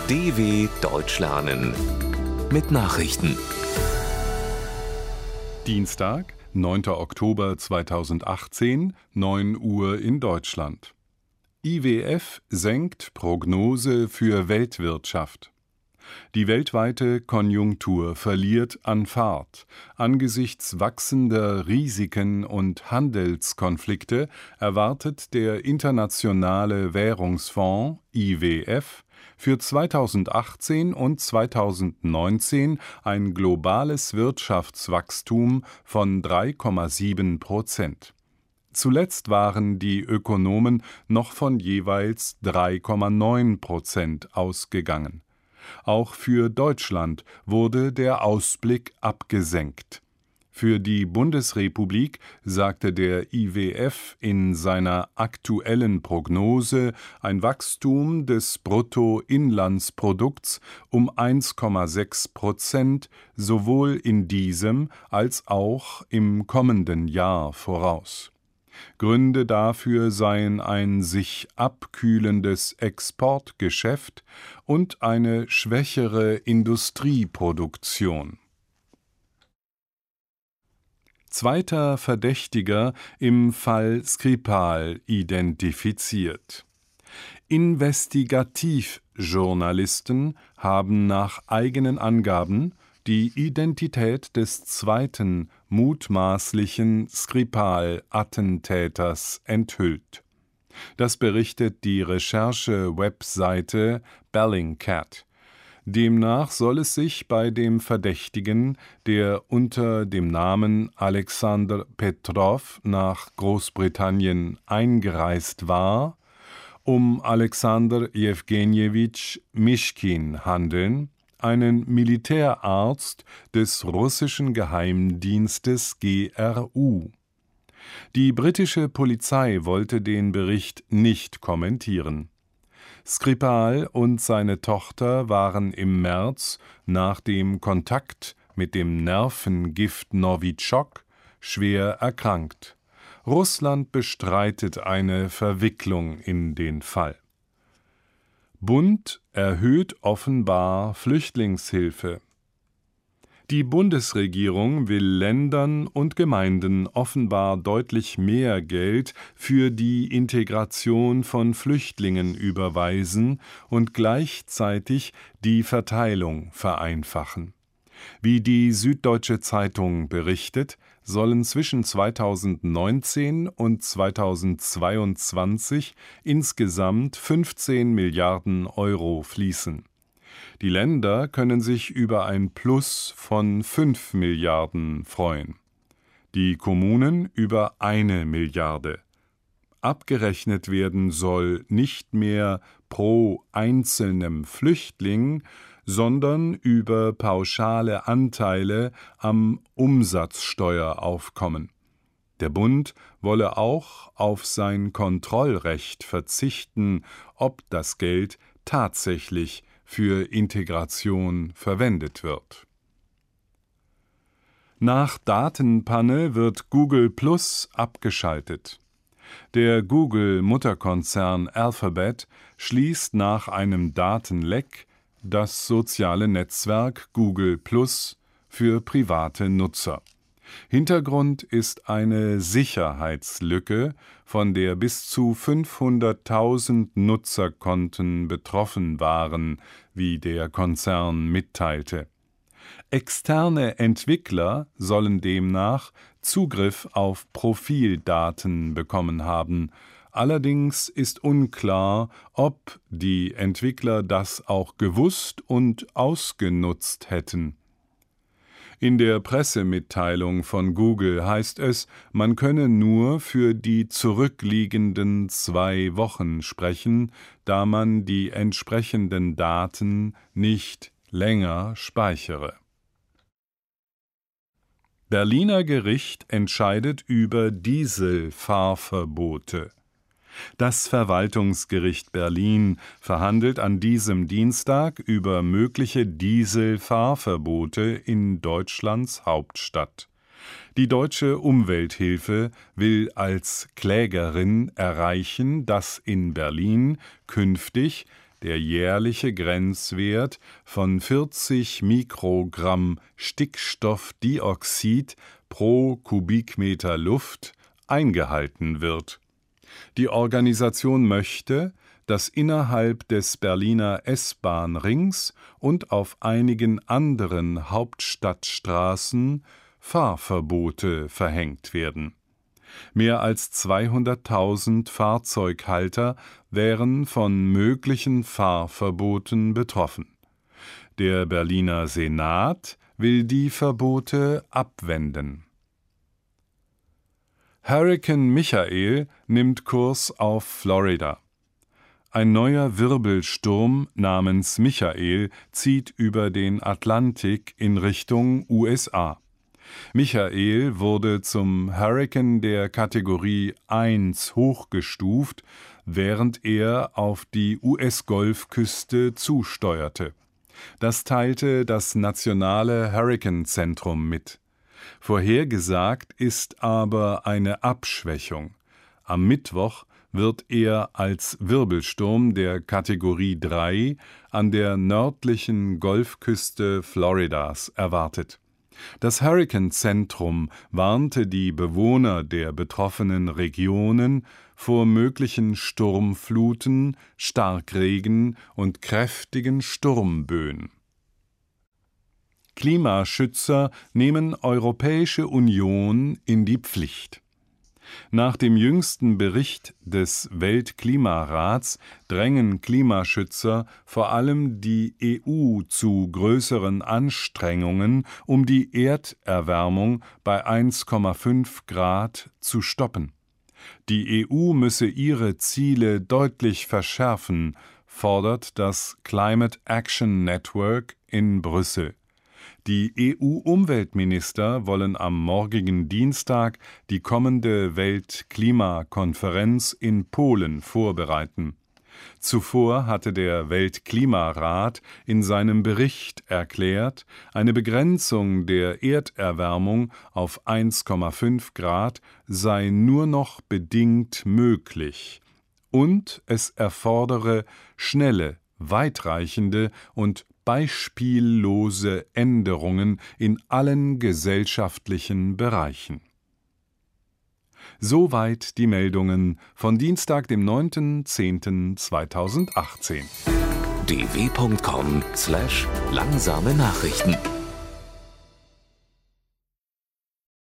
DW Deutsch lernen mit Nachrichten. Dienstag, 9. Oktober 2018, 9 Uhr in Deutschland. IWF senkt Prognose für Weltwirtschaft. Die weltweite Konjunktur verliert an Fahrt. Angesichts wachsender Risiken und Handelskonflikte erwartet der Internationale Währungsfonds IWF für 2018 und 2019 ein globales Wirtschaftswachstum von 3,7%. Zuletzt waren die Ökonomen noch von jeweils 3,9% ausgegangen. Auch für Deutschland wurde der Ausblick abgesenkt. Für die Bundesrepublik sagte der IWF in seiner aktuellen Prognose ein Wachstum des Bruttoinlandsprodukts um 1,6% sowohl in diesem als auch im kommenden Jahr voraus. Gründe dafür seien ein sich abkühlendes Exportgeschäft und eine schwächere Industrieproduktion. Zweiter Verdächtiger im Fall Skripal identifiziert. Investigativjournalisten haben nach eigenen Angaben die Identität des zweiten mutmaßlichen Skripal-Attentäters enthüllt. Das berichtet die Recherche-Webseite Bellingcat. Demnach soll es sich bei dem Verdächtigen, der unter dem Namen Alexander Petrov nach Großbritannien eingereist war, um Alexander Jewgenjewitsch Mischkin handeln, einen Militärarzt des russischen Geheimdienstes GRU. Die britische Polizei wollte den Bericht nicht kommentieren. Skripal und seine Tochter waren im März nach dem Kontakt mit dem Nervengift Novichok schwer erkrankt. Russland bestreitet eine Verwicklung in den Fall. Bund erhöht offenbar Flüchtlingshilfe. Die Bundesregierung will Ländern und Gemeinden offenbar deutlich mehr Geld für die Integration von Flüchtlingen überweisen und gleichzeitig die Verteilung vereinfachen. Wie die Süddeutsche Zeitung berichtet, sollen zwischen 2019 und 2022 insgesamt 15 Milliarden Euro fließen. Die Länder können sich über ein Plus von 5 Milliarden freuen. Die Kommunen über 1 Milliarde. Abgerechnet werden soll nicht mehr pro einzelnem Flüchtling, sondern über pauschale Anteile am Umsatzsteueraufkommen. Der Bund wolle auch auf sein Kontrollrecht verzichten, ob das Geld tatsächlich für Integration verwendet wird. Nach Datenpanne wird Google Plus abgeschaltet. Der Google-Mutterkonzern Alphabet schließt nach einem Datenleck das soziale Netzwerk Google Plus für private Nutzer. Hintergrund ist eine Sicherheitslücke, von der bis zu 500.000 Nutzerkonten betroffen waren, wie der Konzern mitteilte. Externe Entwickler sollen demnach Zugriff auf Profildaten bekommen haben. Allerdings ist unklar, ob die Entwickler das auch gewusst und ausgenutzt hätten. In der Pressemitteilung von Google heißt es, man könne nur für die zurückliegenden 2 Wochen sprechen, da man die entsprechenden Daten nicht länger speichere. Berliner Gericht entscheidet über Dieselfahrverbote. Das Verwaltungsgericht Berlin verhandelt an diesem Dienstag über mögliche Dieselfahrverbote in Deutschlands Hauptstadt. Die Deutsche Umwelthilfe will als Klägerin erreichen, dass in Berlin künftig der jährliche Grenzwert von 40 Mikrogramm Stickstoffdioxid pro Kubikmeter Luft eingehalten wird. Die Organisation möchte, dass innerhalb des Berliner S-Bahn-Rings und auf einigen anderen Hauptstadtstraßen Fahrverbote verhängt werden. Mehr als 200.000 Fahrzeughalter wären von möglichen Fahrverboten betroffen. Der Berliner Senat will die Verbote abwenden. Hurrikan Michael nimmt Kurs auf Florida. Ein neuer Wirbelsturm namens Michael zieht über den Atlantik in Richtung USA. Michael wurde zum Hurrikan der Kategorie 1 hochgestuft, während er auf die US-Golfküste zusteuerte. Das teilte das Nationale Hurrikanzentrum mit. Vorhergesagt ist aber eine Abschwächung. Am Mittwoch wird er als Wirbelsturm der Kategorie 3 an der nördlichen Golfküste Floridas erwartet. Das Hurrikanzentrum warnte die Bewohner der betroffenen Regionen vor möglichen Sturmfluten, Starkregen und kräftigen Sturmböen. Klimaschützer nehmen Europäische Union in die Pflicht. Nach dem jüngsten Bericht des Weltklimarats drängen Klimaschützer vor allem die EU zu größeren Anstrengungen, um die Erderwärmung bei 1,5 Grad zu stoppen. Die EU müsse ihre Ziele deutlich verschärfen, fordert das Climate Action Network in Brüssel. Die EU-Umweltminister wollen am morgigen Dienstag die kommende Weltklimakonferenz in Polen vorbereiten. Zuvor hatte der Weltklimarat in seinem Bericht erklärt, eine Begrenzung der Erderwärmung auf 1,5 Grad sei nur noch bedingt möglich. Und es erfordere schnelle, weitreichende und beispiellose Änderungen in allen gesellschaftlichen Bereichen. Soweit die Meldungen von Dienstag, dem 9.10.2018. dw.com/langsame Nachrichten